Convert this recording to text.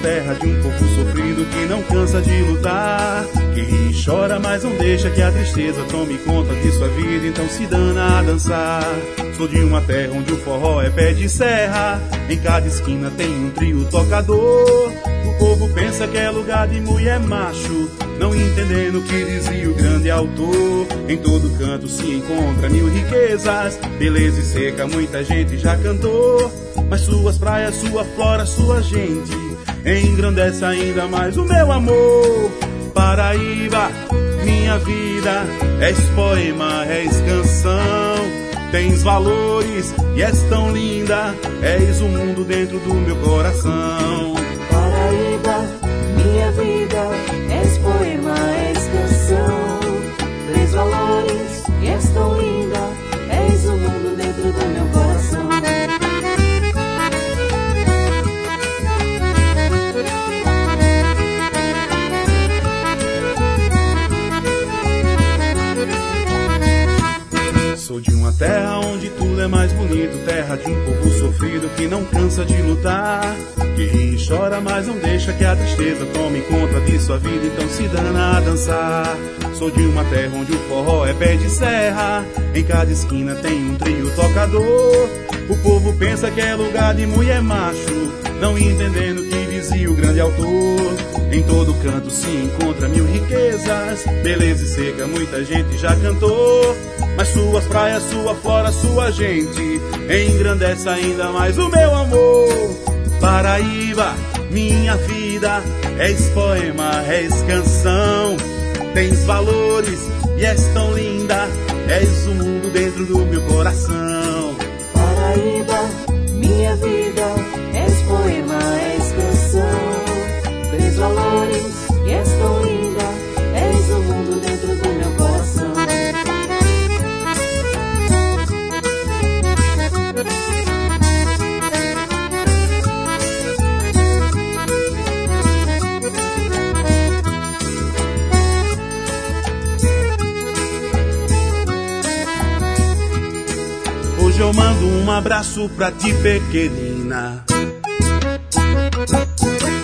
terra de um povo sofrido que não cansa de lutar, que ri e chora, mas não deixa que a tristeza tome conta de sua vida, então se dana a dançar. Sou de uma terra onde o forró é pé de serra, em cada esquina tem um trio tocador. O povo pensa que é lugar de mulher macho, não entendendo o que dizia o grande autor. Em todo canto se encontra mil riquezas, beleza e seca muita gente já cantou, mas suas praias, sua flora, sua gente engrandece ainda mais o meu amor. Paraíba, minha vida, és poema, és canção, tens valores e és tão linda, és o mundo dentro do meu coração. Paraíba, minha vida, és poema, és canção, tens valores e és tão linda, és o mundo dentro do meu coração. Sou de uma terra onde tudo é mais bonito, terra de um povo sofrido que não cansa de lutar, que ri e chora, mas não deixa que a tristeza tome conta de sua vida, então se dana a dançar. Sou de uma terra onde o forró é pé de serra, em cada esquina tem um trio tocador. O povo pensa que é lugar de mulher macho, não entendendo o que dizia o grande autor. Em todo canto se encontra mil riquezas, beleza e seca muita gente já cantou, mas suas praias, sua flora, sua gente engrandece ainda mais o meu amor. Paraíba, minha vida, és poema, és canção, tens valores e és tão linda, és o mundo dentro do meu coração. Paraíba, minha vida, és poema, és canção, tens valores e és tão linda, és o mundo dentro do meu coração. Hoje eu mando um abraço pra ti, pequenina.